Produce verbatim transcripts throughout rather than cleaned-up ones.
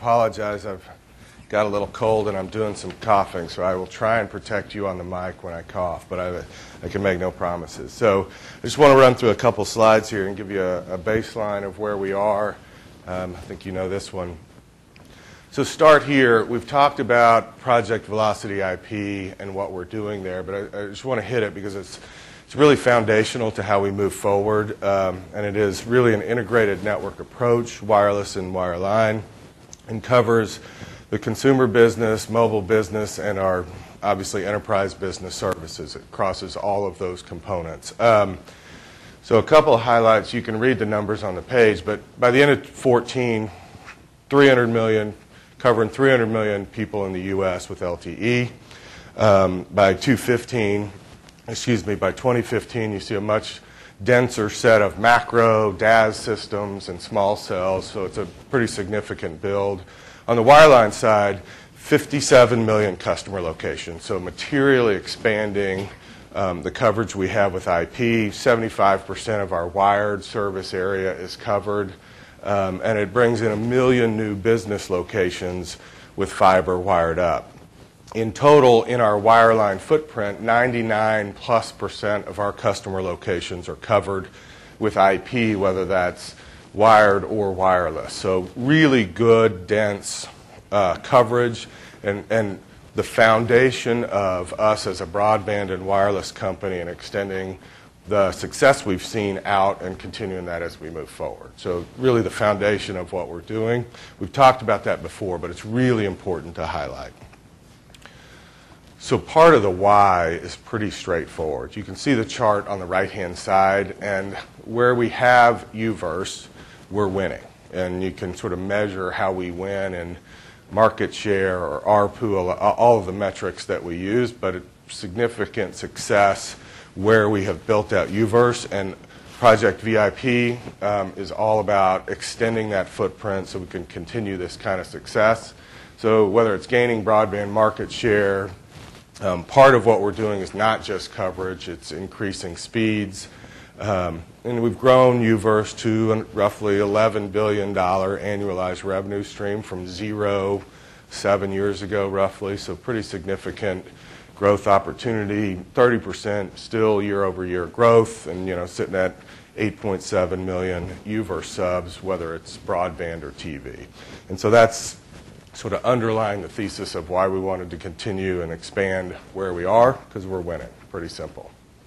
apologize. I've got a little cold and I'm doing some coughing, so I will try and protect you on the mic when I cough, but I, I can make no promises. So I just want to run through a couple slides here and give you a, a baseline of where we are. Um, I think you know this one. So start here. We've talked about Project Velocity I P and what we're doing there, but I, I just want to hit it because it's It's really foundational to how we move forward, um, and it is really an integrated network approach, wireless and wireline, and covers the consumer business, mobile business, and our, obviously, enterprise business services. It crosses all of those components. Um, so a couple of highlights. You can read the numbers on the page, but by the end of fourteen, three hundred million, covering three hundred million people in the U S with L T E. Um, by two fifteen, excuse me, by twenty fifteen, you see a much denser set of macro, D A S systems, and small cells, so it's a pretty significant build. On the wireline side, fifty-seven million customer locations, so materially expanding um, the coverage we have with I P. seventy-five percent of our wired service area is covered, um, and it brings in a million new business locations with fiber wired up. In total, in our wireline footprint, ninety-nine plus percent of our customer locations are covered with I P, whether that's wired or wireless. So really good, dense uh, coverage, and, and the foundation of us as a broadband and wireless company and extending the success we've seen out and continuing that as we move forward. So really the foundation of what we're doing. We've talked about that before, but it's really important to highlight. So part of the why is pretty straightforward. You can see the chart on the right-hand side, and where we have U-verse, we're winning. And you can sort of measure how we win in market share or A R P U, all of the metrics that we use, but a significant success where we have built out U-verse. And Project V I P um, is all about extending that footprint so we can continue this kind of success. So whether it's gaining broadband market share, Um, part of what we're doing is not just coverage, it's increasing speeds. Um, and we've grown U-verse to roughly eleven billion dollars annualized revenue stream from zero seven years ago, roughly. So pretty significant growth opportunity. thirty percent still year-over-year growth, and you know, sitting at eight point seven million U-verse subs, whether it's broadband or T V. And so that's sort of underlying the thesis of why we wanted to continue and expand where we are, because we're winning. Pretty simple.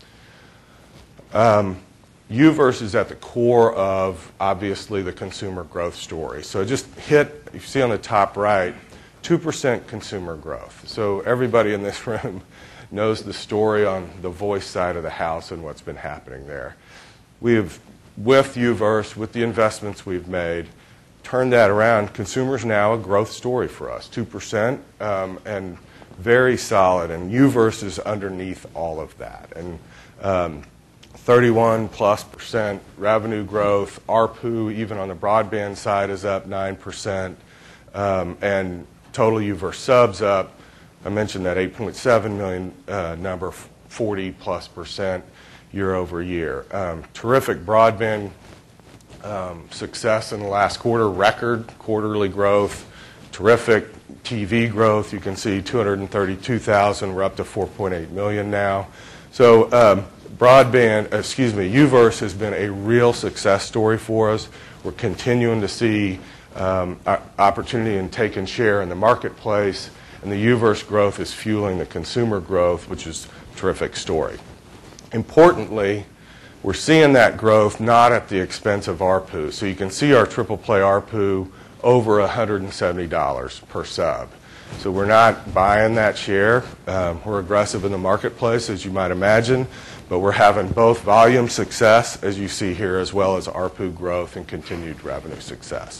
Um, U-verse is at the core of, obviously, the consumer growth story. So just hit, you see on the top right, two percent consumer growth. So everybody in this room knows the story on the voice side of the house and what's been happening there. We have, with U-verse, with the investments we've made, turn that around. Consumer's now a growth story for us, two percent, um, and very solid. And U-verse is underneath all of that. And um, thirty-one plus percent revenue growth. A R P U, even on the broadband side, is up nine percent. Um, and total U-verse subs up. I mentioned that eight point seven million uh, number, forty plus percent year over year. Um, terrific broadband Um, success in the last quarter, record quarterly growth, terrific T V growth. You can see two hundred thirty-two thousand. We're up to four point eight million now. So um, broadband, excuse me, U-verse has been a real success story for us. We're continuing to see um, opportunity in taking share in the marketplace, and the U-verse growth is fueling the consumer growth, which is a terrific story. Importantly, we're seeing that growth not at the expense of A R P U. So you can see our triple play A R P U over one hundred seventy dollars per sub. So we're not buying that share. Um, we're aggressive in the marketplace, as you might imagine, but we're having both volume success, as you see here, as well as A R P U growth and continued revenue success.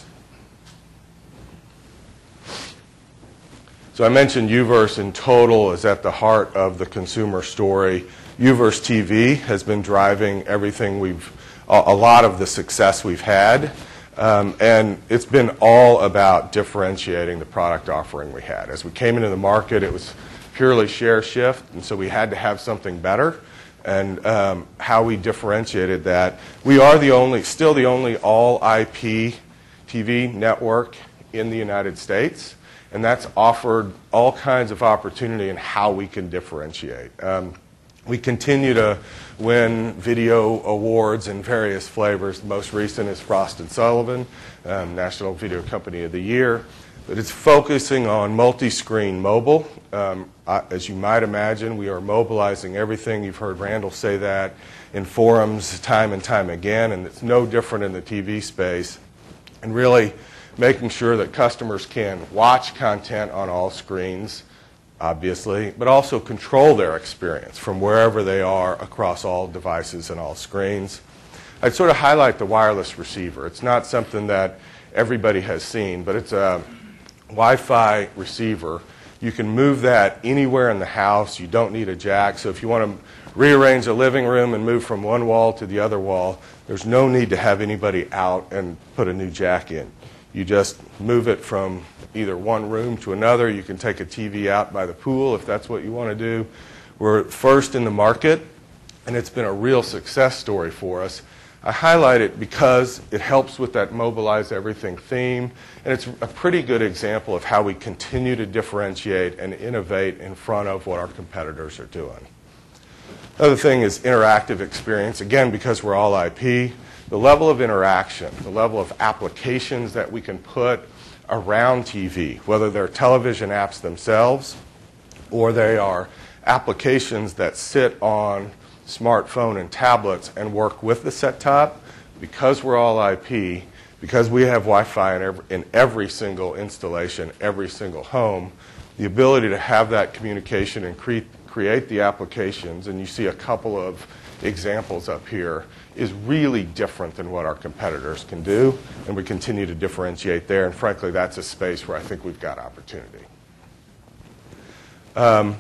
So I mentioned U-verse in total is at the heart of the consumer story. U-verse T V has been driving everything we've, a lot of the success we've had, um, and it's been all about differentiating the product offering we had. As we came into the market, it was purely share shift, and so we had to have something better. And um, how we differentiated that, we are the only, still the only all I P T V network in the United States, and that's offered all kinds of opportunity in how we can differentiate. Um, we continue to win video awards in various flavors. The most recent is Frost and Sullivan, um, National Video Company of the Year. But it's focusing on multi-screen mobile. Um, I, as you might imagine, we are mobilizing everything. You've heard Randall say that in forums time and time again, and it's no different in the T V space. And really making sure that customers can watch content on all screens, obviously, but also control their experience from wherever they are across all devices and all screens. I'd sort of highlight the wireless receiver. It's not something that everybody has seen, but it's a Wi-Fi receiver. You can move that anywhere in the house. You don't need a jack. So if you want to rearrange a living room and move from one wall to the other wall, there's no need to have anybody out and put a new jack in. You just move it from either one room to another. You can take a T V out by the pool if that's what you want to do. We're first in the market, and it's been a real success story for us. I highlight it because it helps with that mobilize everything theme, and it's a pretty good example of how we continue to differentiate and innovate in front of what our competitors are doing. Another thing is interactive experience. Again, because we're all I P, the level of interaction, the level of applications that we can put around T V, whether they're television apps themselves or they are applications that sit on smartphone and tablets and work with the set-top, because we're all I P, because we have Wi-Fi in every, in every single installation, every single home, the ability to have that communication and cre create the applications, and you see a couple of examples up here, is really different than what our competitors can do, and we continue to differentiate there, and frankly, that's a space where I think we've got opportunity. Um,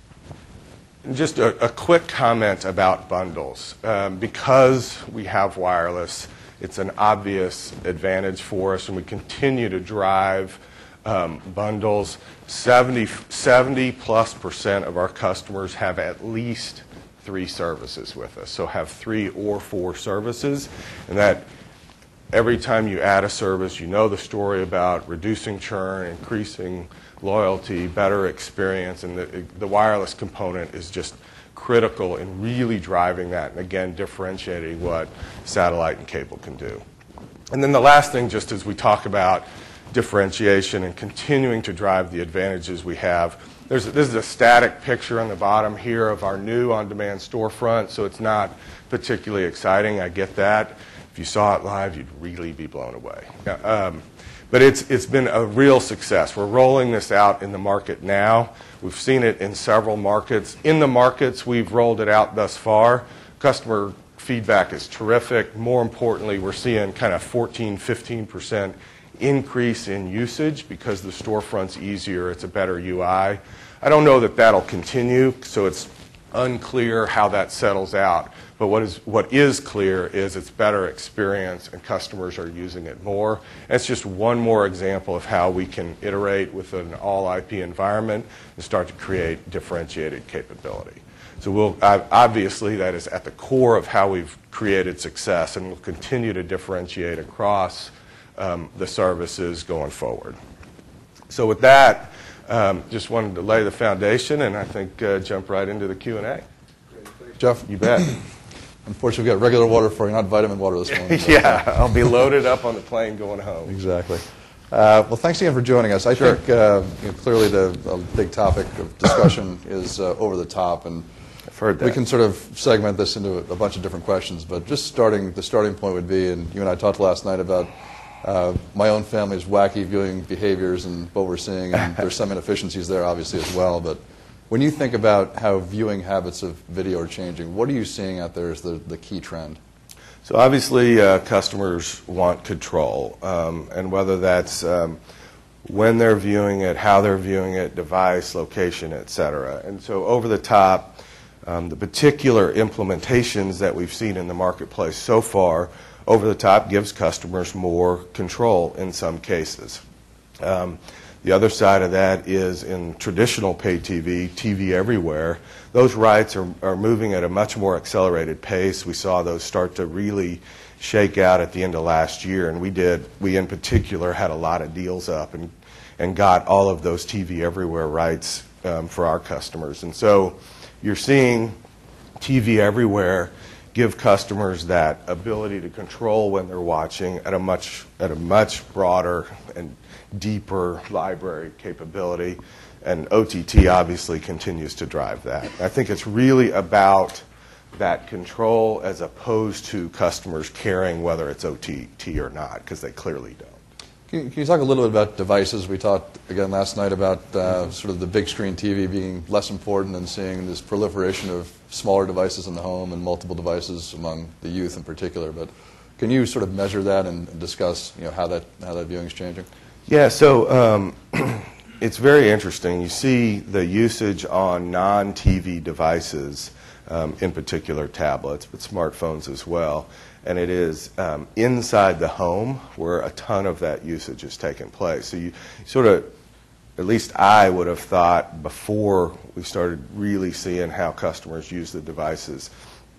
Just a, a quick comment about bundles. Um, because we have wireless, it's an obvious advantage for us, and we continue to drive um, bundles. seventy, seventy plus percent of our customers have at least three services with us, so have three or four services, and that every time you add a service, you know the story about reducing churn, increasing loyalty, better experience, and the, the wireless component is just critical in really driving that, and again, differentiating what satellite and cable can do. And then the last thing, just as we talk about differentiation and continuing to drive the advantages we have, there's, this is a static picture on the bottom here of our new on-demand storefront, so it's not particularly exciting. I get that. If you saw it live, you'd really be blown away. Um, But it's, it's been a real success. We're rolling this out in the market now. We've seen it in several markets. In the markets we've rolled it out thus far, customer feedback is terrific. More importantly, we're seeing kind of fourteen, fifteen percent increase in usage because the storefront's easier. It's a better U I. I don't know that that'll continue, so it's unclear how that settles out. But what is, what is clear is it's better experience and customers are using it more. And it's just one more example of how we can iterate with an all I P environment and start to create differentiated capability. So we'll, obviously that is at the core of how we've created success, and we'll continue to differentiate across um, the services going forward. So with that, um, just wanted to lay the foundation, and I think uh, jump right into the Q and A. Jeff? You bet. Unfortunately, we've got regular water for you, not vitamin water this morning. Yeah, I'll be loaded up on the plane going home. Exactly. Uh, well, thanks again for joining us. I Sure. think uh, you know, clearly the a big topic of discussion is uh, over the top, and I've heard that. we can sort of segment this into a bunch of different questions. But just starting, the starting point would be, and you and I talked last night about uh, my own family's wacky viewing behaviors and what we're seeing, and there's some inefficiencies there, obviously, as well. But when you think about how viewing habits of video are changing, what are you seeing out there as the, the key trend? So obviously uh, customers want control, um, and whether that's um, when they're viewing it, how they're viewing it, device, location, et cetera. And so over the top, um, the particular implementations that we've seen in the marketplace so far, over the top gives customers more control in some cases. Um, The other side of that is in traditional pay T V, T V everywhere, those rights are, are moving at a much more accelerated pace. We saw those start to really shake out at the end of last year, and we did, we in particular had a lot of deals up and, and got all of those T V Everywhere rights um, for our customers. And so you're seeing T V Everywhere give customers that ability to control when they're watching at a much, at a much broader and deeper library capability. And O T T obviously continues to drive that. I think it's really about that control as opposed to customers caring whether it's O T T or not, because they clearly don't. Can you, can you talk a little bit about devices? We talked again last night about uh, sort of the big screen T V being less important and seeing this proliferation of smaller devices in the home and multiple devices among the youth in particular. But can you sort of measure that and discuss, you know, how that how that viewing is changing? Yeah. So. Um, It's very interesting. You see the usage on non-T V devices, um, in particular tablets, but smartphones as well. And it is um, inside the home where a ton of that usage is taking place. So you sort of, at least I would have thought before we started really seeing how customers use the devices,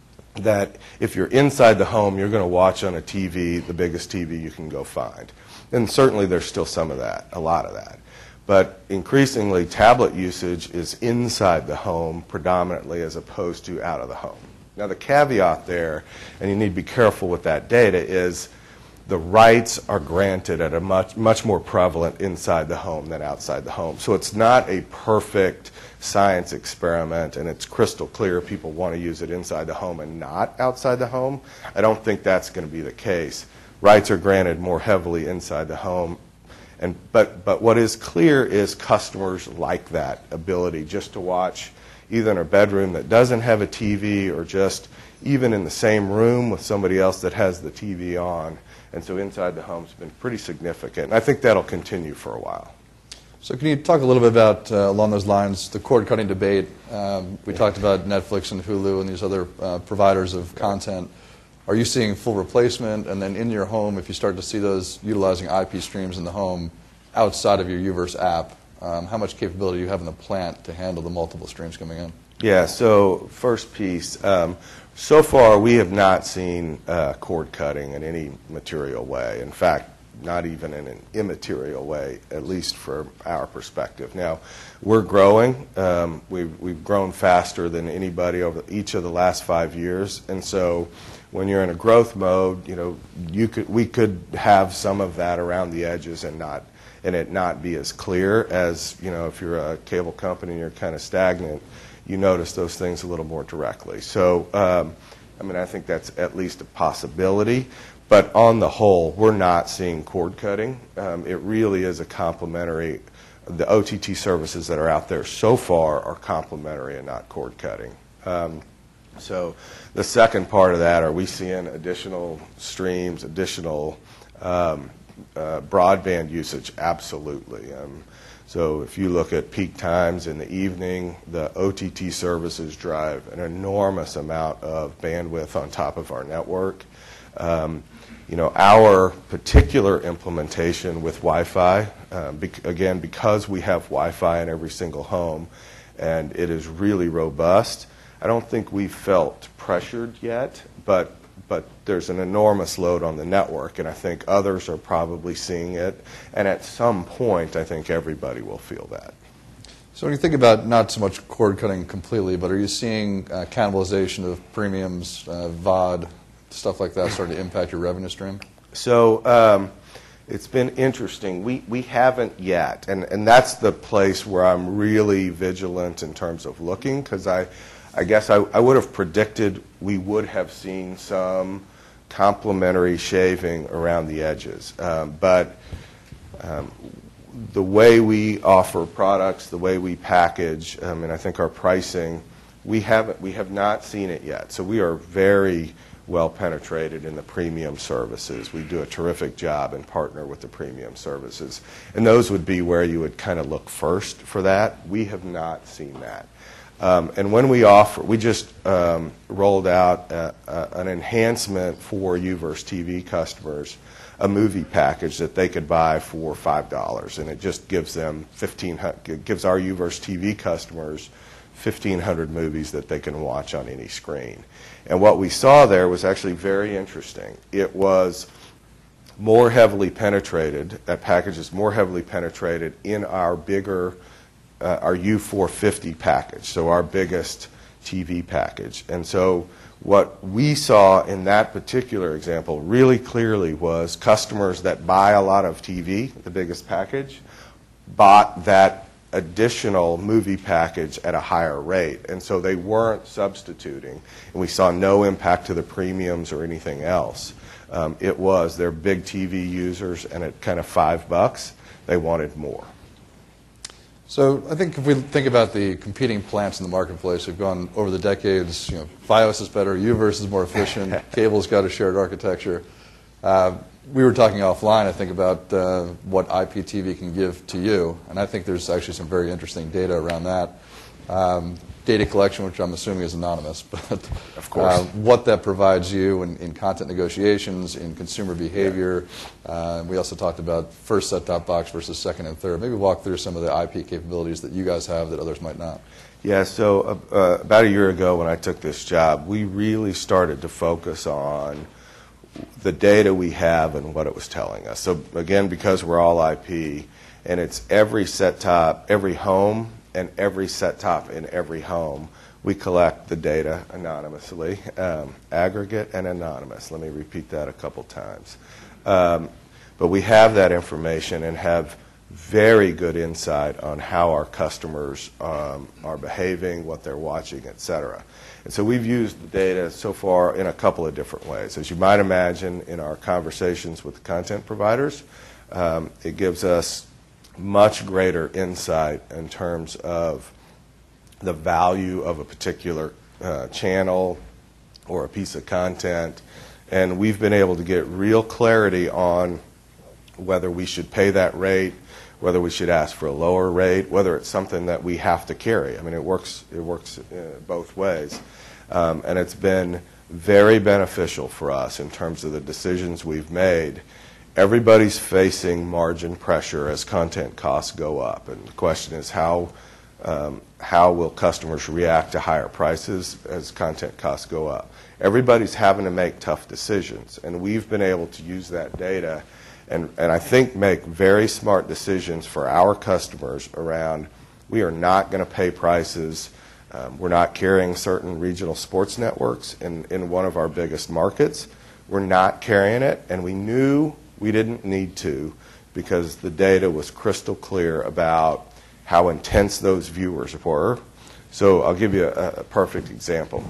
that if you're inside the home, you're going to watch on a T V, the biggest T V you can go find. And certainly there's still some of that, a lot of that. But increasingly, tablet usage is inside the home predominantly as opposed to out of the home. Now, the caveat there, and you need to be careful with that data, is the rights are granted at a much, much more prevalent inside the home than outside the home. So it's not a perfect science experiment, and it's crystal clear people want to use it inside the home and not outside the home. I don't think that's going to be the case. Rights are granted more heavily inside the home. And, but, but what is clear is customers like that ability just to watch either in a bedroom that doesn't have a T V or just even in the same room with somebody else that has the T V on. And so inside the home has been pretty significant. And I think that'll continue for a while. So can you talk a little bit about, uh, along those lines, the cord-cutting debate? Um, we yeah. talked about Netflix and Hulu and these other uh, providers of content. Are you seeing full replacement? And then in your home, if you start to see those utilizing I P streams in the home outside of your UVerse app, um, how much capability do you have in the plant to handle the multiple streams coming in? Yeah, so first piece, um, so far we have not seen uh, cord cutting in any material way. In fact, not even in an immaterial way, at least from our perspective. Now, we're growing. Um, we've, we've grown faster than anybody over each of the last five years. And so when you're in a growth mode, you know, you could, we could have some of that around the edges and not, and it not be as clear as, you know, if you're a cable company and you're kind of stagnant, you notice those things a little more directly. So, um, I mean, I think that's at least a possibility. But on the whole, we're not seeing cord cutting. Um, it really is a complementary. The O T T services that are out there so far are complementary and not cord cutting. Um, so the second part of that, are we seeing additional streams, additional um, uh, broadband usage? Absolutely. Um, so if you look at peak times in the evening, the O T T services drive an enormous amount of bandwidth on top of our network. Um, you know, our particular implementation with Wi-Fi, um, bec again, because we have Wi-Fi in every single home, and it is really robust, I don't think we've felt pressured yet, but, but there's an enormous load on the network, and I think others are probably seeing it, and at some point, I think everybody will feel that. So when you think about not so much cord cutting completely, but are you seeing uh, cannibalization of premiums, uh, V O D, stuff like that starting to impact your revenue stream? So um, it's been interesting. We, we haven't yet, and, and that's the place where I'm really vigilant in terms of looking, because I, I guess I, I would have predicted we would have seen some complementary shaving around the edges. Um, but um, the way we offer products, the way we package, um, and I think our pricing, we haven't, we have not seen it yet. So we are very well penetrated in the premium services. We do a terrific job and partner with the premium services. And those would be where you would kind of look first for that. We have not seen that. Um, and when we offer, we just um, rolled out a, a, an enhancement for UVerse T V customers, a movie package that they could buy for five dollars. And it just gives them fifteen hundred, it gives our UVerse T V customers fifteen hundred movies that they can watch on any screen. And what we saw there was actually very interesting. It was more heavily penetrated, that package is more heavily penetrated in our bigger, uh, our U four fifty package, so our biggest T V package. And so what we saw in that particular example really clearly was customers that buy a lot of T V, the biggest package, bought that additional movie package at a higher rate. And so they weren't substituting, and we saw no impact to the premiums or anything else. Um, it was their big T V users, and at kind of five bucks, they wanted more. So I think if we think about the competing plants in the marketplace, we've gone over the decades, you know, Fios is better, UVerse is more efficient, cable's got a shared architecture. Uh, we were talking offline, I think, about uh, what I P T V can give to you, and I think there's actually some very interesting data around that. Um, data collection, which I'm assuming is anonymous, but of course. Uh, what that provides you in, in content negotiations, in consumer behavior. Yeah. Uh, we also talked about first set-top box versus second and third. Maybe walk through some of the I P capabilities that you guys have that others might not. Yeah, so uh, uh, about a year ago when I took this job, we really started to focus on the data we have and what it was telling us. So again, because we're all I P, and it's every set-top, every home, and every set-top in every home, we collect the data anonymously, um, aggregate and anonymous. Let me repeat that a couple times. Um, but we have that information and have very good insight on how our customers um, are behaving, what they're watching, et cetera. And so we've used the data so far in a couple of different ways. As you might imagine, in our conversations with the content providers, um, it gives us much greater insight in terms of the value of a particular uh, channel or a piece of content. And we've been able to get real clarity on whether we should pay that rate, whether we should ask for a lower rate, whether it's something that we have to carry. I mean, it works, it works uh, both ways. Um, and it's been very beneficial for us in terms of the decisions we've made. Everybody's facing margin pressure as content costs go up, and the question is how um, how will customers react to higher prices as content costs go up? Everybody's having to make tough decisions, and we've been able to use that data and, and I think make very smart decisions for our customers around we are not going to pay prices. Um, we're not carrying certain regional sports networks in, in one of our biggest markets. We're not carrying it, and we knew we didn't need to because the data was crystal clear about how intense those viewers were. So I'll give you a, a perfect example.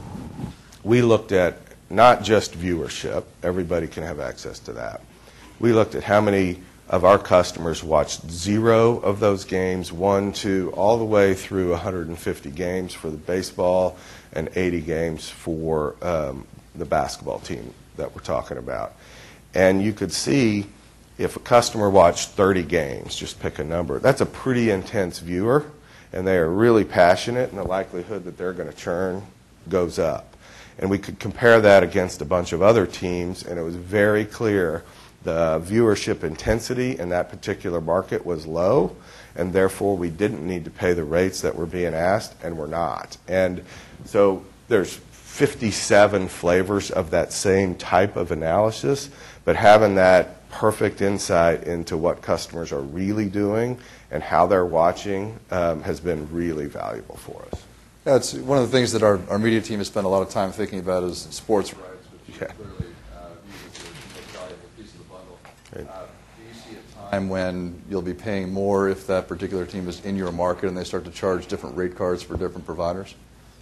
We looked at not just viewership. Everybody can have access to that. We looked at how many of our customers watched zero of those games, one, two, all the way through one hundred fifty games for the baseball and eighty games for um, the basketball team that we're talking about. And you could see if a customer watched thirty games, just pick a number, that's a pretty intense viewer, and they are really passionate, and the likelihood that they're going to churn goes up. And we could compare that against a bunch of other teams, and it was very clear the viewership intensity in that particular market was low, and therefore we didn't need to pay the rates that were being asked, and we're not. And so there's fifty-seven flavors of that same type of analysis, but having that perfect insight into what customers are really doing and how they're watching um, has been really valuable for us. Yeah, it's one of the things that our, our media team has spent a lot of time thinking about is sports rights, which yeah. clearly uh, viewed as the most valuable piece of the bundle. Right. Uh, do you see a time when you'll be paying more if that particular team is in your market and they start to charge different rate cards for different providers?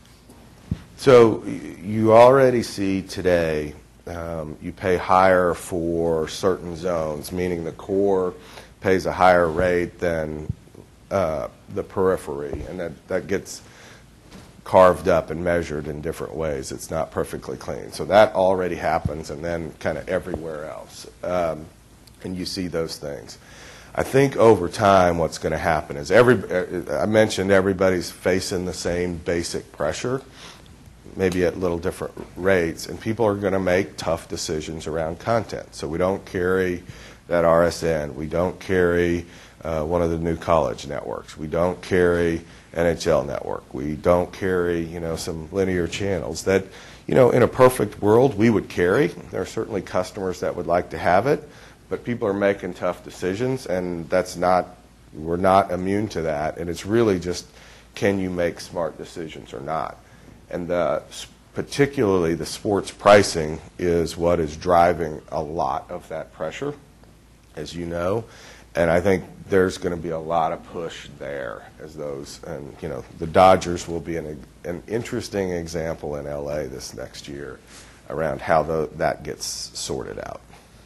So you already see today um, you pay higher for certain zones, meaning the core pays a higher rate than uh, the periphery, and that, that gets carved up and measured in different ways. It's not perfectly clean. So that already happens, and then kind of everywhere else. Um, and you see those things. I think over time what's going to happen is, every, I mentioned everybody's facing the same basic pressure, maybe at little different rates, and people are going to make tough decisions around content. So we don't carry that R S N. We don't carry uh, one of the new college networks. We don't carry N H L Network. We don't carry, you know, some linear channels that, you know, in a perfect world we would carry. There are certainly customers that would like to have it, but people are making tough decisions, and that's not, we're not immune to that. And it's really just, can you make smart decisions or not? And the, particularly the sports pricing is what is driving a lot of that pressure, as you know. And I think there's going to be a lot of push there as those, and you know, the Dodgers will be an, an interesting example in L A this next year around how the, that gets sorted out.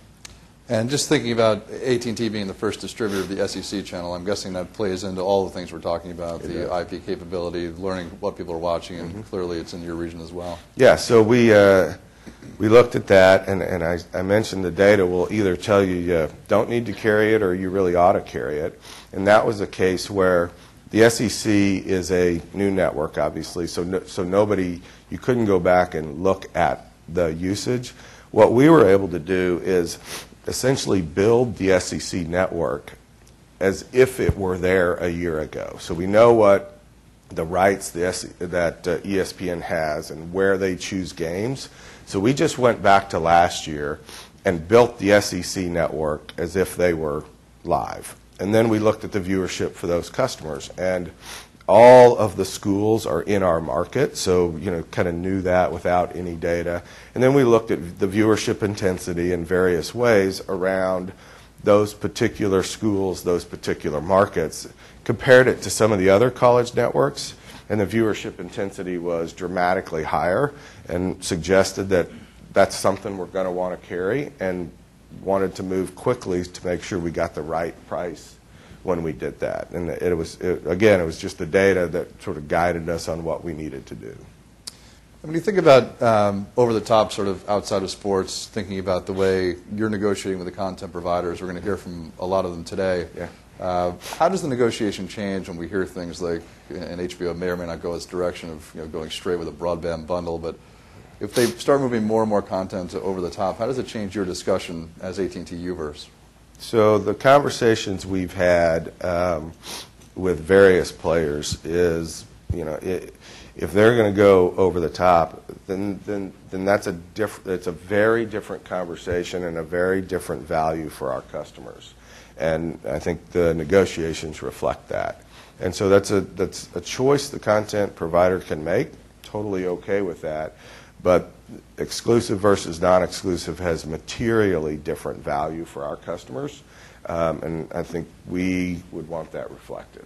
And just thinking about A T and T being the first distributor of the S E C channel, I'm guessing that plays into all the things we're talking about, It the is. I P capability, learning what people are watching, and Mm-hmm. clearly it's in your region as well. Yeah, so we uh, we looked at that, and, and I, I mentioned the data will either tell you you don't need to carry it or you really ought to carry it. And that was a case where the S E C is a new network, obviously, so no, so nobody, you couldn't go back and look at the usage. What we were able to do is essentially build the S E C network as if it were there a year ago. So we know what the rights the S- that uh, E S P N has and where they choose games. So we just went back to last year and built the S E C network as if they were live. And then we looked at the viewership for those customers. And all of the schools are in our market, so you know, kind of knew that without any data. And then we looked at the viewership intensity in various ways around those particular schools, those particular markets, compared it to some of the other college networks, and the viewership intensity was dramatically higher, and suggested that that's something we're going to want to carry, and wanted to move quickly to make sure we got the right price when we did that. And it was, it, again, it was just the data that sort of guided us on what we needed to do. When you think about um, over-the-top, sort of outside of sports, thinking about the way you're negotiating with the content providers, we're going to hear from a lot of them today. Yeah. Uh, how does the negotiation change when we hear things like, and H B O may or may not go this direction of you know, going straight with a broadband bundle, but if they start moving more and more content to over-the-top, how does it change your discussion as A T and T U-verse? So the conversations we've had um, with various players is, you know, it, if they're going to go over the top, then then then that's a diff- it's a very different conversation and a very different value for our customers. And I think the negotiations reflect that. And so that's a that's a choice the content provider can make. Totally okay with that. But exclusive versus non-exclusive has materially different value for our customers, um, and I think we would want that reflected.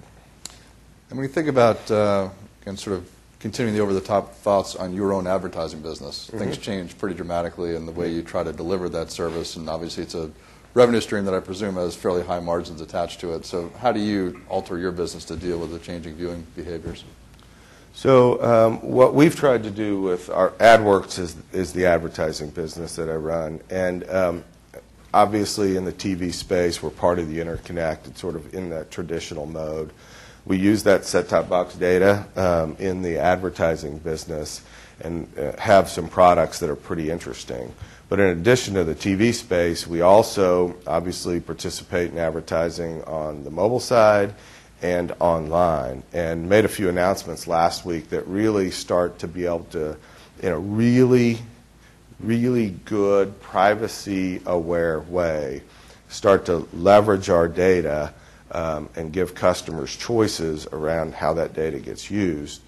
And when you think about, uh, and sort of continuing the over-the-top thoughts on your own advertising business, Mm-hmm. things change pretty dramatically in the way you try to deliver that service, and obviously it's a revenue stream that I presume has fairly high margins attached to it. So how do you alter your business to deal with the changing viewing behaviors? So um, what we've tried to do with our AdWorks is, is the advertising business that I run. And um, obviously in the T V space, we're part of the interconnect. It's sort of in that traditional mode. We use that set-top box data um, in the advertising business and uh, have some products that are pretty interesting. But in addition to the T V space, we also obviously participate in advertising on the mobile side and online, and made a few announcements last week that really start to be able to, in a really, really good privacy-aware way, start to leverage our data um, and give customers choices around how that data gets used.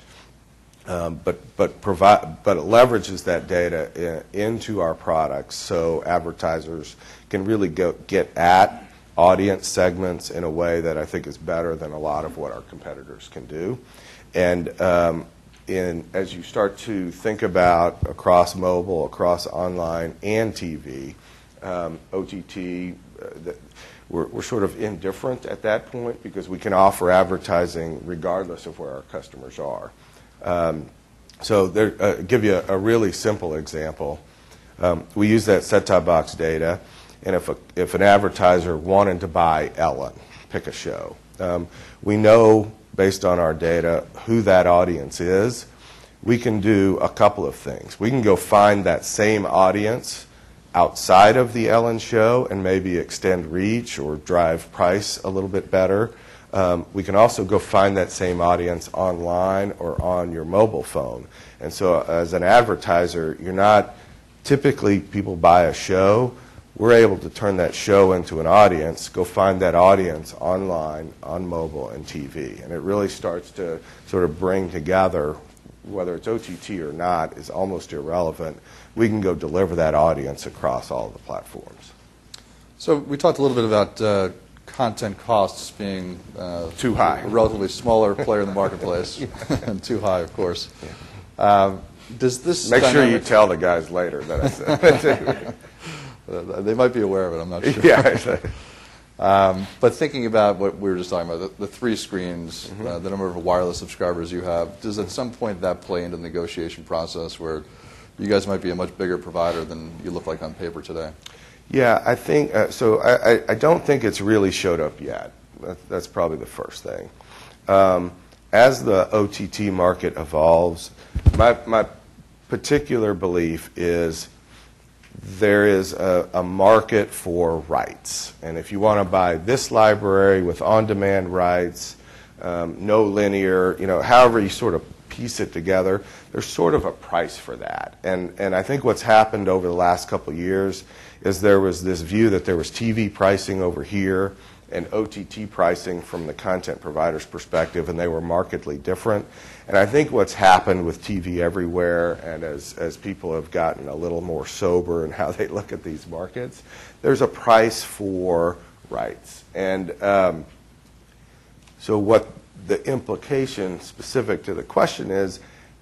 Um, but but provide but it leverages that data in, into our products, so advertisers can really go get at audience segments in a way that I think is better than a lot of what our competitors can do. And um, in, as you start to think about across mobile, across online and T V, um, O T T, uh, the, we're, we're sort of indifferent at that point because we can offer advertising regardless of where our customers are. Um, so there, uh, give you a, a really simple example. Um, we use that set-top box data. And if, a, if an advertiser wanted to buy Ellen, pick a show, um, we know based on our data who that audience is. We can do a couple of things. We can go find that same audience outside of the Ellen show and maybe extend reach or drive price a little bit better. Um, we can also go find that same audience online or on your mobile phone. And so as an advertiser, you're not, typically people buy a show. We're able to turn that show into an audience, go find that audience online, on mobile, and T V. And it really starts to sort of bring together, whether it's O T T or not, is almost irrelevant. We can go deliver that audience across all of the platforms. So we talked a little bit about uh, content costs being uh, too high, a relatively smaller player in the marketplace, and too high, of course. Um, does this Make dynamic... sure you tell the guys later that I said. uh, they might be aware of it. I'm not sure. Yeah. Um, but thinking about what we were just talking about, the, the three screens, Mm-hmm. uh, the number of wireless subscribers you have, does at some point that play into the negotiation process where you guys might be a much bigger provider than you look like on paper today? Yeah, I think uh, so. I, I, I don't think it's really showed up yet. That, that's probably the first thing. Um, as the O T T market evolves, my my particular belief is there is a, a market for rights, and if you want to buy this library with on-demand rights, um, no linear, you know, however you sort of piece it together, there's sort of a price for that. And and I think what's happened over the last couple of years is there was this view that there was T V pricing over here and O T T pricing from the content provider's perspective, and they were markedly different. And I think what's happened with T V everywhere, and as, as people have gotten a little more sober in how they look at these markets, there's a price for rights. And um, so what the implication specific to the question is,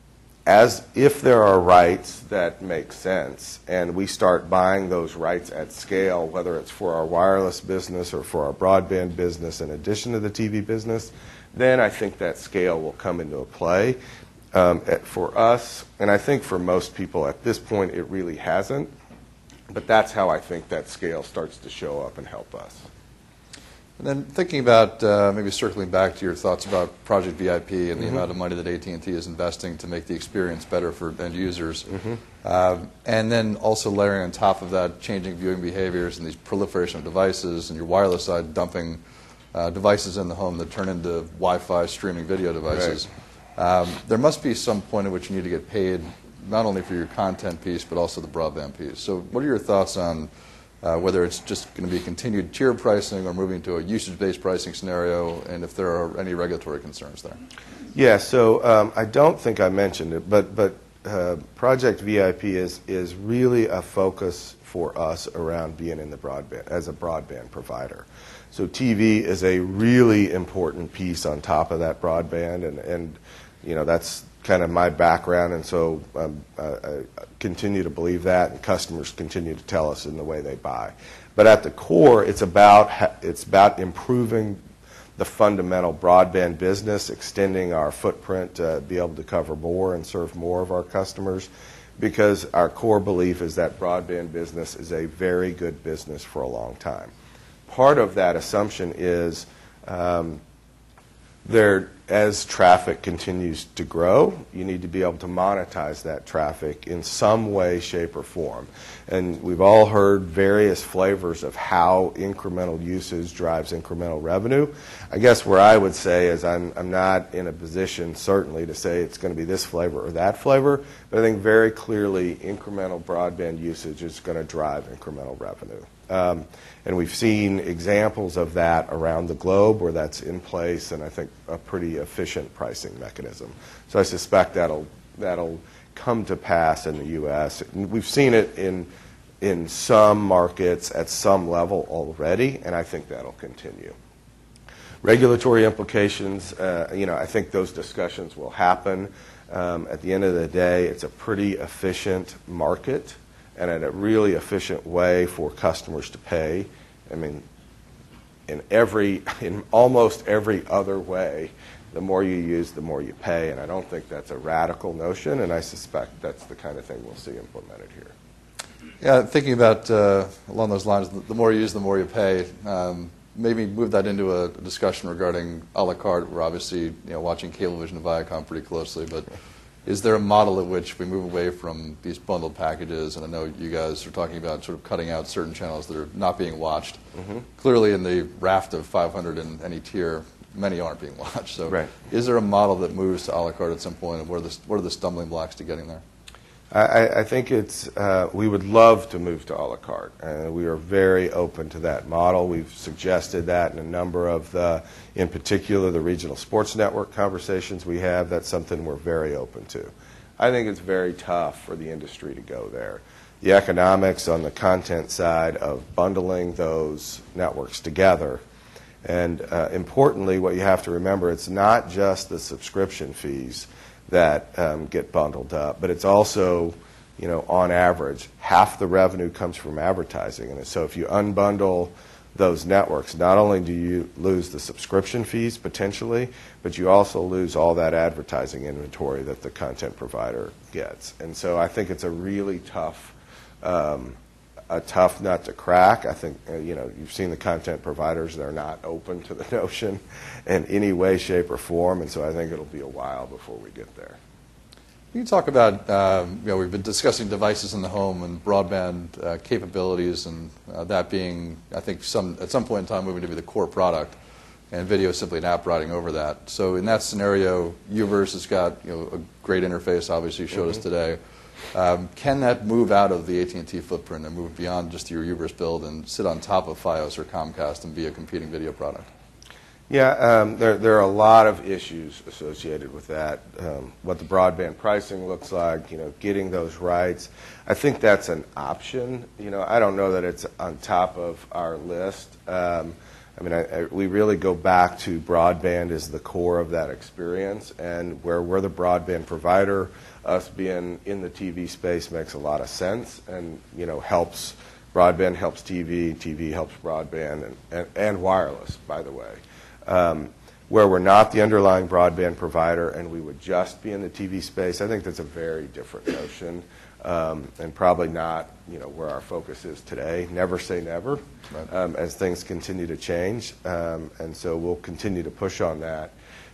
as if there are rights that make sense and we start buying those rights at scale, whether it's for our wireless business or for our broadband business in addition to the T V business, then I think that scale will come into play. Um, for us, and I think for most people at this point it really hasn't, but that's how I think that scale starts to show up and help us. And then thinking about uh, maybe circling back to your thoughts about Project V I P and the Mm-hmm. amount of money that A T and T is investing to make the experience better for end users, Mm-hmm. uh, and then also layering on top of that changing viewing behaviors and these proliferation of devices and your wireless side dumping uh, devices in the home that turn into Wi-Fi streaming video devices. Right. Um, there must be some point at which you need to get paid not only for your content piece but also the broadband piece. So what are your thoughts on Uh, whether it's just going to be continued tier pricing or moving to a usage-based pricing scenario, and if there are any regulatory concerns there? Yeah, so um, I don't think I mentioned it, but but uh, Project V I P is is really a focus for us around being in the broadband as a broadband provider. So T V is a really important piece on top of that broadband, and and you know that's kind of my background, and so um, I, I continue to believe that, and customers continue to tell us in the way they buy. But at the core, it's about it's about improving the fundamental broadband business, extending our footprint to be able to cover more and serve more of our customers, because our core belief is that broadband business is a very good business for a long time. Part of that assumption is um, there, as traffic continues to grow, you need to be able to monetize that traffic in some way, shape, or form. And we've all heard various flavors of how incremental usage drives incremental revenue. I guess where I would say is I'm, I'm not in a position, certainly, to say it's going to be this flavor or that flavor, but I think very clearly incremental broadband usage is going to drive incremental revenue. Um, and we've seen examples of that around the globe where that's in place, and I think a pretty efficient pricing mechanism. So I suspect that'll that'll come to pass in the U S We've seen it in in some markets at some level already, and I think that'll continue. Regulatory implications, uh, you know, I think those discussions will happen. Um, at the end of the day, it's a pretty efficient market, and in a really efficient way for customers to pay. I mean, in every, in almost every other way, the more you use, the more you pay, and I don't think that's a radical notion, and I suspect that's the kind of thing we'll see implemented here. Yeah, thinking about uh, along those lines, the more you use, the more you pay. Um, maybe move that into a discussion regarding a la carte. We're obviously, you know, watching Cablevision and Viacom pretty closely, but is there a model at which we move away from these bundled packages? And I know you guys are talking about sort of cutting out certain channels that are not being watched. Mm-hmm. Clearly, in the raft of five hundred in any tier, many aren't being watched. So, right. Is there a model that moves to a la carte at some point, and what are the, what are the stumbling blocks to getting there? I, I think it's, uh, we would love to move to a la carte. Uh, we are very open to that model. We've suggested that in a number of the, in particular, the regional sports network conversations we have. That's something we're very open to. I think it's very tough for the industry to go there. The economics on the content side of bundling those networks together. And uh, importantly, what you have to remember, it's not just the subscription fees that um, get bundled up, but it's also, you know, on average, half the revenue comes from advertising. And so if you unbundle those networks, not only do you lose the subscription fees potentially, but you also lose all that advertising inventory that the content provider gets. And so I think it's a really tough, um, a tough nut to crack. I think, uh, you know, you've seen the content providers, they're not open to the notion in any way, shape, or form, and so I think it'll be a while before we get there. You can talk about, um, you know, we've been discussing devices in the home and broadband uh, capabilities, and uh, that being, I think, some at some point in time moving to be the core product, and video is simply an app riding over that. So in that scenario, U-verse has got, you know, a great interface, obviously you showed mm-hmm. us today. Um, can that move out of the A T and T footprint and move beyond just your U-verse build and sit on top of Fios or Comcast and be a competing video product? Yeah, um, there, there are a lot of issues associated with that. Um, what the broadband pricing looks like, you know, getting those rights. I think that's an option. You know, I don't know that it's on top of our list. Um, I mean, I, I, we really go back to broadband as the core of that experience, and where we're the broadband provider, us being in the T V space makes a lot of sense, and, you know, helps, broadband helps T V, T V helps broadband, and, and, and wireless, by the way. Um, where we're not the underlying broadband provider and we would just be in the T V space, I think that's a very different notion, um, and probably not, you know, where our focus is today. Never say never, right. um, as things continue to change, um, and so we'll continue to push on that.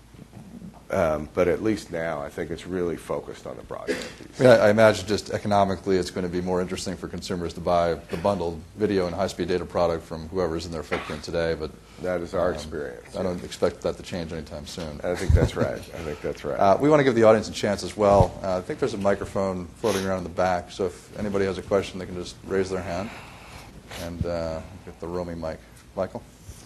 Um, but at least now, I think it's really focused on the broadband piece. I, mean, I imagine just economically, it's going to be more interesting for consumers to buy the bundled video and high-speed data product from whoever's in their footprint today. But that is our um, experience. I don't expect that to change anytime soon. I think that's right. I think that's right. Uh, we want to give the audience a chance as well. Uh, I think there's a microphone floating around in the back, so if anybody has a question, they can just raise their hand and uh, get the roaming mic. Michael?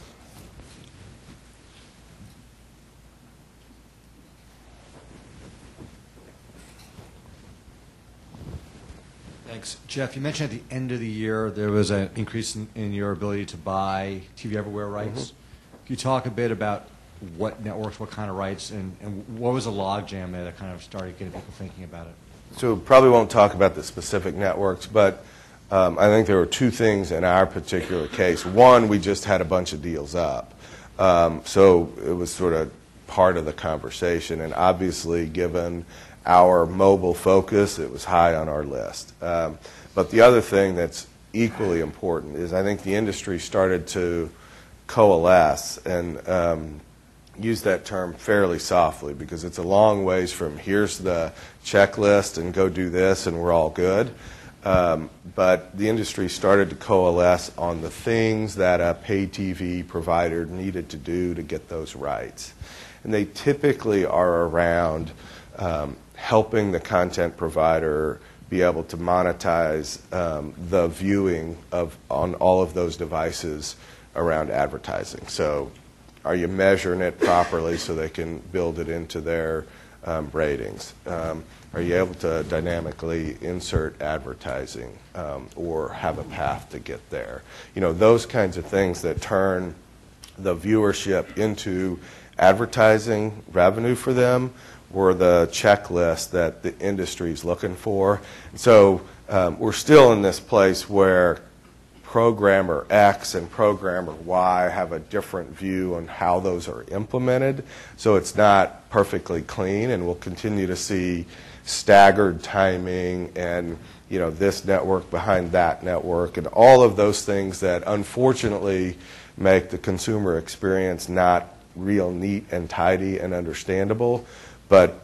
Thanks. Jeff, you mentioned at the end of the year there was an increase in, in your ability to buy T V Everywhere rights. Mm-hmm. Can you talk a bit about what networks, what kind of rights, and, and what was the logjam there that kind of started getting people thinking about it? So probably won't talk about the specific networks, but um, I think there were two things in our particular case. One, we just had a bunch of deals up. Um, so it was sort of part of the conversation, and obviously given our mobile focus, it was high on our list. Um, but the other thing that's equally important is I think the industry started to coalesce, and um, use that term fairly softly because it's a long ways from here's the checklist and go do this and we're all good. Um, but the industry started to coalesce on the things that a pay T V provider needed to do to get those rights. And they typically are around um, helping the content provider be able to monetize um, the viewing of on all of those devices around advertising. So are you measuring it properly so they can build it into their um, ratings? Um, are you able to dynamically insert advertising um, or have a path to get there? You know, those kinds of things that turn the viewership into advertising revenue for them were the checklist that the industry is looking for. So um, we're still in this place where programmer X and programmer Y have a different view on how those are implemented. So it's not perfectly clean, and we'll continue to see staggered timing and, you know, this network behind that network and all of those things that unfortunately make the consumer experience not real neat and tidy and understandable. But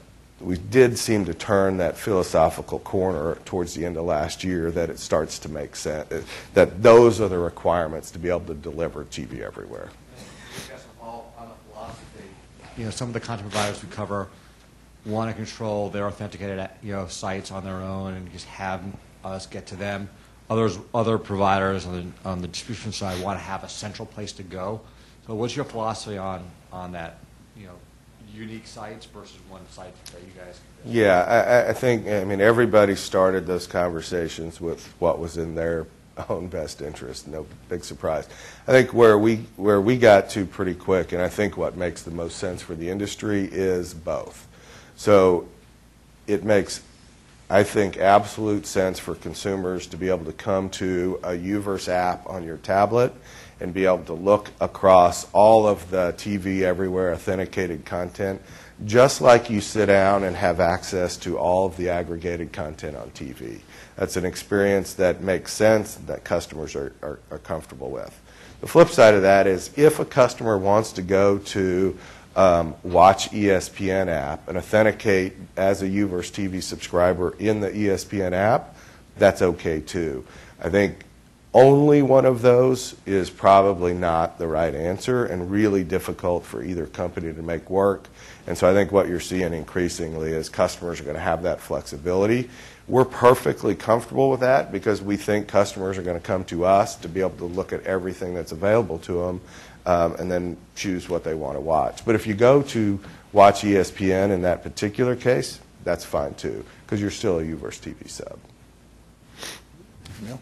we did seem to turn that philosophical corner towards the end of last year that it starts to make sense, that those are the requirements to be able to deliver T V everywhere. I guess all on a philosophy, you know, some of the content providers we cover want to control their authenticated, you know, sites on their own and just have us get to them. Others, other providers on the, on the distribution side want to have a central place to go. So what's your philosophy on, on that, you know, unique sites versus one site that you guys can do? Yeah, I, I think, I mean, everybody started those conversations with what was in their own best interest. No big surprise. I think where we, where we got to pretty quick, and I think what makes the most sense for the industry is both. So it makes, I think, absolute sense for consumers to be able to come to a UVerse app on your tablet and be able to look across all of the T V Everywhere authenticated content, just like you sit down and have access to all of the aggregated content on T V. That's an experience that makes sense, that customers are, are, are comfortable with. The flip side of that is if a customer wants to go to Um, watch E S P N app and authenticate as a UVerse T V subscriber in the E S P N app, that's okay too. I think only one of those is probably not the right answer and really difficult for either company to make work. And so I think what you're seeing increasingly is customers are going to have that flexibility. We're perfectly comfortable with that because we think customers are going to come to us to be able to look at everything that's available to them um, and then choose what they want to watch. But if you go to watch E S P N in that particular case, that's fine too because you're still a UVerse T V sub. Yeah.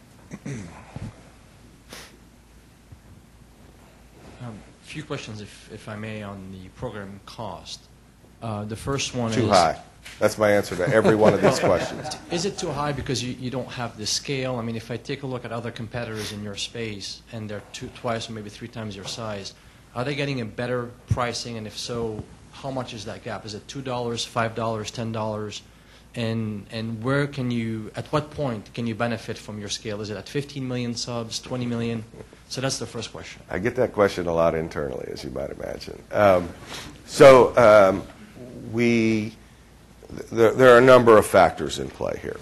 Um, a few questions, if, if I may, on the program cost. Uh, the first one Too is... high. That's my answer to every one of these questions. Is it too high because you, you don't have the scale? I mean, if I take a look at other competitors in your space and they're two, twice or maybe three times your size, are they getting a better pricing? And if so, how much is that gap? Is it two dollars, five dollars, ten dollars? And, and where can you, at what point can you benefit from your scale? Is it at fifteen million subs, twenty million? So that's the first question. I get that question a lot internally, as you might imagine. Um, so um, we, there, there are a number of factors in play here.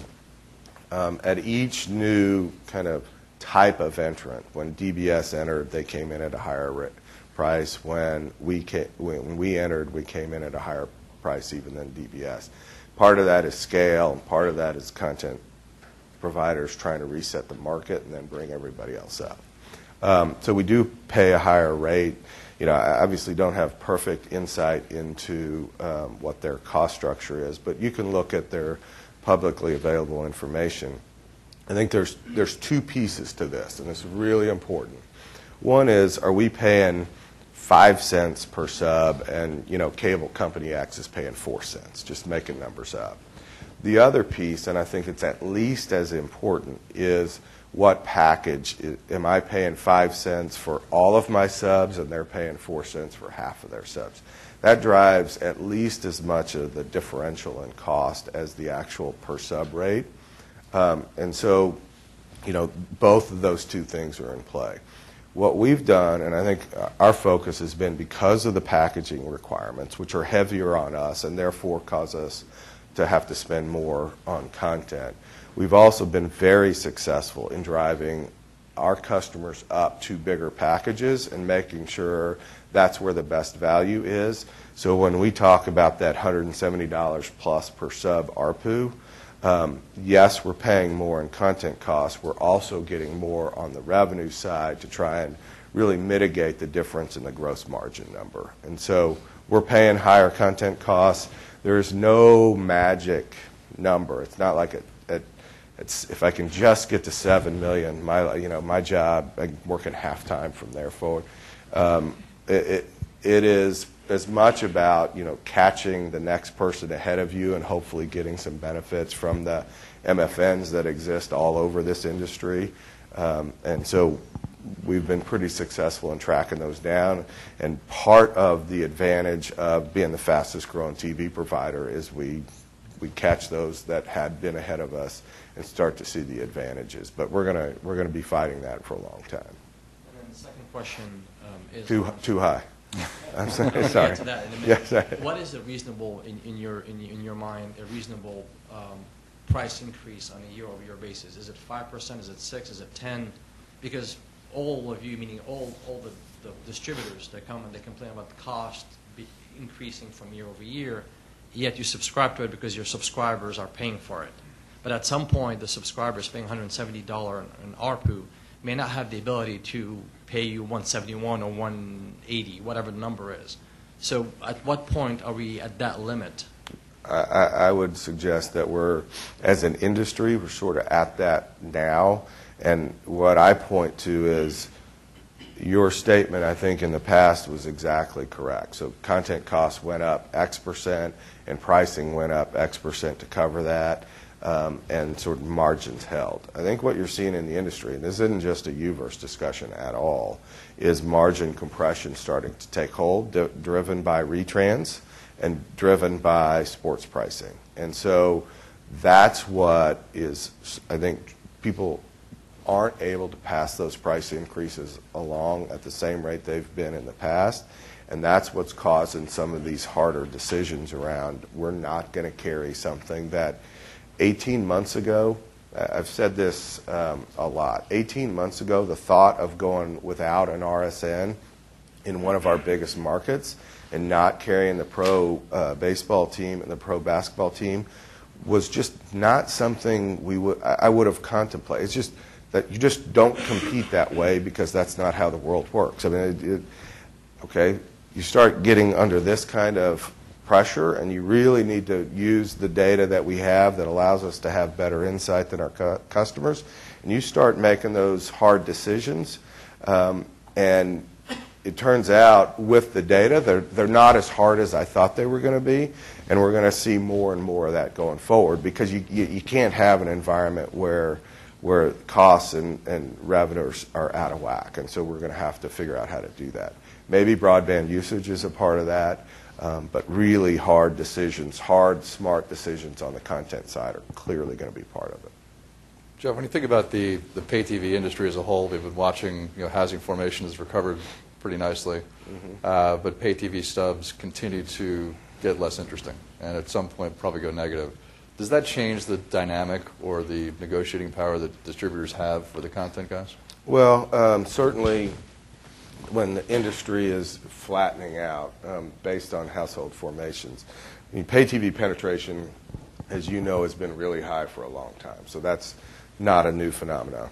Um, at each new kind of type of entrant, when D B S entered, they came in at a higher rate, price. When we, came, when we entered, we came in at a higher price even than D B S. Part of that is scale, and part of that is content providers trying to reset the market and then bring everybody else up. Um, so we do pay a higher rate. You know, I obviously don't have perfect insight into um, what their cost structure is, but you can look at their publicly available information. I think there's there's two pieces to this, and it's really important. One is, are we paying five cents per sub, and you know, cable company X is paying four cents, just making numbers up. The other piece, and I think it's at least as important, is what package am I paying five cents for all of my subs, and they're paying four cents for half of their subs. That drives at least as much of the differential in cost as the actual per sub rate. Um, and so, you know, both of those two things are in play. What we've done, and I think our focus has been because of the packaging requirements, which are heavier on us and therefore cause us to have to spend more on content. We've also been very successful in driving our customers up to bigger packages and making sure that's where the best value is. So when we talk about that one hundred seventy dollars plus per sub A R P U, um, yes, we're paying more in content costs. We're also getting more on the revenue side to try and really mitigate the difference in the gross margin number. And so we're paying higher content costs. There's no magic number. It's not like a, a It's, if I can just get to seven million, my you know my job, I'm working half time from there forward. Um, it, it it is as much about you know catching the next person ahead of you and hopefully getting some benefits from the M F Ns that exist all over this industry. Um, and so we've been pretty successful in tracking those down. And part of the advantage of being the fastest growing T V provider is we we catch those that had been ahead of us and start to see the advantages. But we're gonna we're gonna be fighting that for a long time. And then the second question um, is... Too too high. I'm sorry. We'll sorry. get to that in a minute. Yeah, sorry. What is a reasonable, in, in your in, in your mind, a reasonable um, price increase on a year-over-year basis? Is it five percent? Is it six? Is it ten? Because all of you, meaning all all the, the distributors, that come and they complain about the cost be increasing from year over year, yet you subscribe to it because your subscribers are paying for it. But at some point, the subscribers paying one hundred seventy dollars in, in A R P U may not have the ability to pay you one hundred seventy-one or one hundred eighty, whatever the number is. So at what point are we at that limit? I, I I would suggest that we're, as an industry, we're sort of at that now. And what I point to is your statement, I think, in the past was exactly correct. So content costs went up X percent, and pricing went up X percent to cover that. Um, and sort of margins held. I think what you're seeing in the industry, and this isn't just a U-verse discussion at all, is margin compression starting to take hold, d driven by retrans and driven by sports pricing. And so that's what is, I think people aren't able to pass those price increases along at the same rate they've been in the past. And that's what's causing some of these harder decisions around, we're not going to carry something that eighteen months ago, I've said this um, a lot, eighteen months ago, the thought of going without an R S N in one of our biggest markets and not carrying the pro uh, baseball team and the pro basketball team was just not something we would, I would have contemplated. It's just that you just don't compete that way because that's not how the world works. I mean, it, it, okay, you start getting under this kind of pressure, and you really need to use the data that we have that allows us to have better insight than our cu customers. And you start making those hard decisions, um, and it turns out with the data, they're, they're not as hard as I thought they were going to be, and we're going to see more and more of that going forward because you, you, you can't have an environment where where costs and, and revenues are out of whack, and so we're going to have to figure out how to do that. Maybe broadband usage is a part of that. Um, but really hard decisions, hard, smart decisions on the content side are clearly going to be part of it. Jeff, when you think about the, the pay T V industry as a whole, we've been watching, you know, housing formation has recovered pretty nicely, mm-hmm. uh, but pay T V stubs continue to get less interesting and at some point probably go negative. Does that change the dynamic or the negotiating power that distributors have for the content guys? Well, um, certainly when the industry is flattening out um, based on household formations. I mean, pay T V penetration, as you know, has been really high for a long time, so that's not a new phenomenon.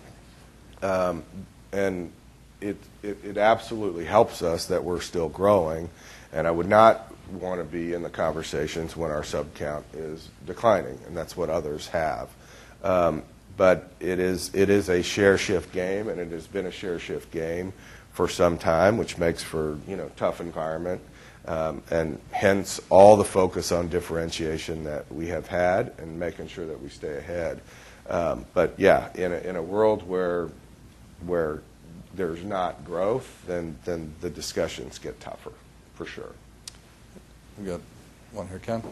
Um, and it, it, it absolutely helps us that we're still growing, and I would not want to be in the conversations when our sub count is declining, and that's what others have. Um, but it is, it is a share shift game, and it has been a share shift game for some time, which makes for, you know, tough environment, um, and hence all the focus on differentiation that we have had and making sure that we stay ahead. Um, but yeah, in a, in a world where where there's not growth, then then the discussions get tougher, for sure. We got one here, Ken.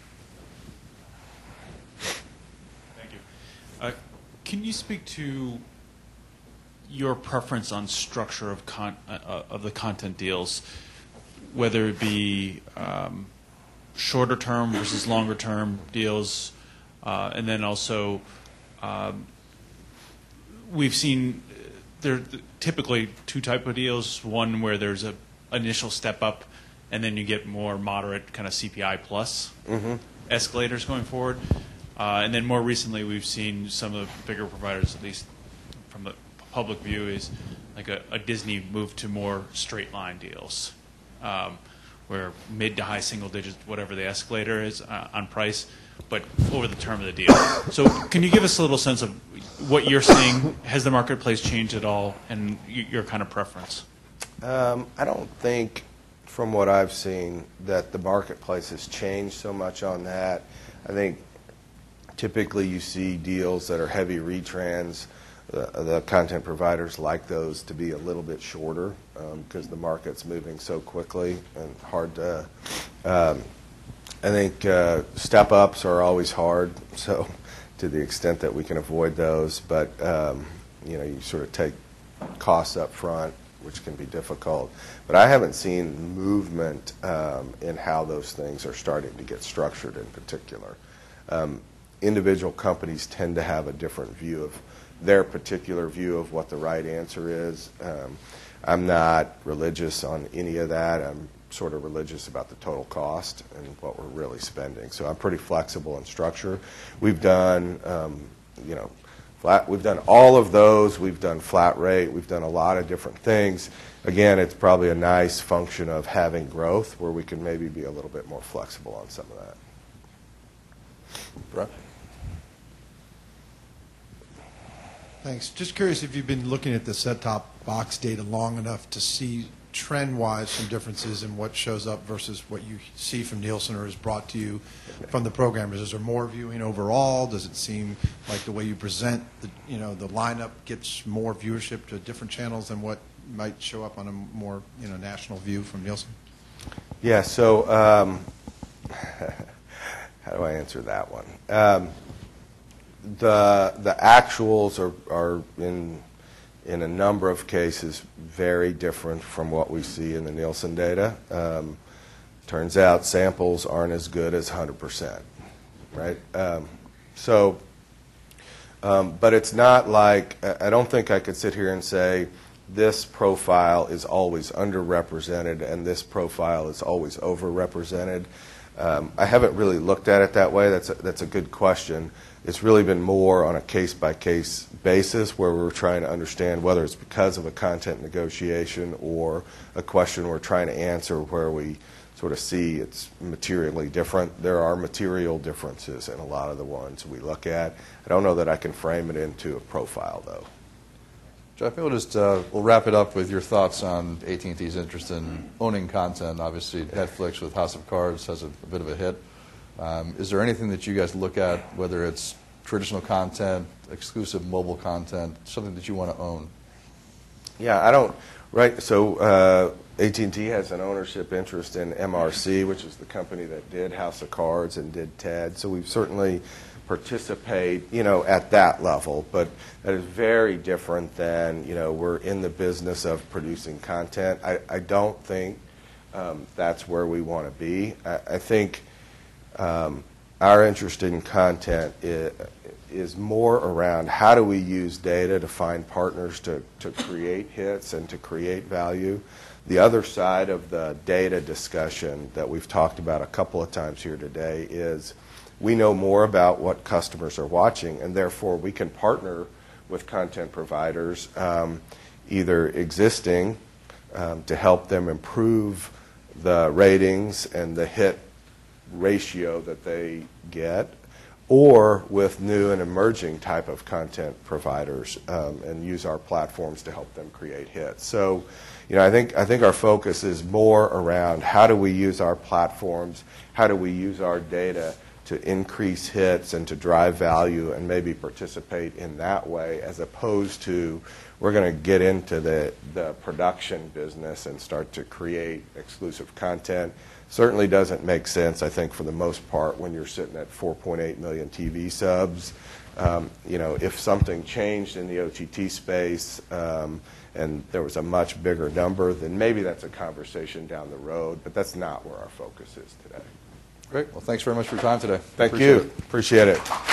Thank you. Uh, can you speak to your preference on structure of con uh, of the content deals, whether it be um, shorter term versus longer term deals, uh, and then also um, we've seen there typically two type of deals: one where there's a initial step up, and then you get more moderate kind of C P I plus mm-hmm. escalators going forward, uh, and then more recently we've seen some of the bigger providers, at least from the public view, is like a, a Disney move to more straight line deals, um, where mid to high single digits, whatever the escalator is uh, on price, but over the term of the deal. So can you give us a little sense of what you're seeing? Has the marketplace changed at all, and y your kind of preference? Um, I don't think, from what I've seen, that the marketplace has changed so much on that. I think typically you see deals that are heavy retrans. The, the content providers like those to be a little bit shorter because um, the market's moving so quickly and hard to. Um, I think uh, step-ups are always hard, so to the extent that we can avoid those, but um, you know, you sort of take costs up front which can be difficult. But I haven't seen movement um, in how those things are starting to get structured in particular. Um, individual companies tend to have a different view of their particular view of what the right answer is. Um, I'm not religious on any of that. I'm sort of religious about the total cost and what we're really spending. So I'm pretty flexible in structure. We've done, um, you know, flat, we've done all of those. We've done flat rate. We've done a lot of different things. Again, it's probably a nice function of having growth where we can maybe be a little bit more flexible on some of that. Brett? Thanks. Just curious if you've been looking at the set-top box data long enough to see trend-wise some differences in what shows up versus what you see from Nielsen or is brought to you from the programmers. Is there more viewing overall? Does it seem like the way you present the, you know, the lineup gets more viewership to different channels than what might show up on a more, you know, national view from Nielsen? Yeah, so um, how do I answer that one? Um, the the actuals are, are in in a number of cases very different from what we see in the Nielsen data. Um, turns out samples aren't as good as one hundred percent, right? Um, so, um, but it's not like, I don't think I could sit here and say this profile is always underrepresented and this profile is always overrepresented. Um, I haven't really looked at it that way. That's a, that's a good question. It's really been more on a case-by-case basis where we're trying to understand whether it's because of a content negotiation or a question we're trying to answer where we sort of see it's materially different. There are material differences in a lot of the ones we look at. I don't know that I can frame it into a profile, though. Jeff, we'll just uh, we'll wrap it up with your thoughts on A T and T's interest in owning content. Obviously, Netflix with House of Cards has a, a bit of a hit. Um, is there anything that you guys look at, whether it's traditional content, exclusive mobile content, something that you want to own? Yeah, I don't. Right. So uh, A T and T has an ownership interest in M R C, which is the company that did House of Cards and did Ted. So we've certainly participate, you know, at that level, but that is very different than, you know, we're in the business of producing content. I, I don't think um, that's where we want to be. I, I think um, our interest in content is, is more around how do we use data to find partners to, to create hits and to create value. The other side of the data discussion that we've talked about a couple of times here today is we know more about what customers are watching, and therefore we can partner with content providers, um, either existing um, to help them improve the ratings and the hit ratio that they get, or with new and emerging type of content providers um, and use our platforms to help them create hits. So, you know, I think I think our focus is more around how do we use our platforms, how do we use our data to increase hits and to drive value and maybe participate in that way, as opposed to we're going to get into the, the production business and start to create exclusive content. Certainly doesn't make sense, I think, for the most part, when you're sitting at four point eight million T V subs. Um, you know, if something changed in the O T T space um, and there was a much bigger number, then maybe that's a conversation down the road, but that's not where our focus is today. Great. Well, thanks very much for your time today. Thank Appreciate you. it. Appreciate it.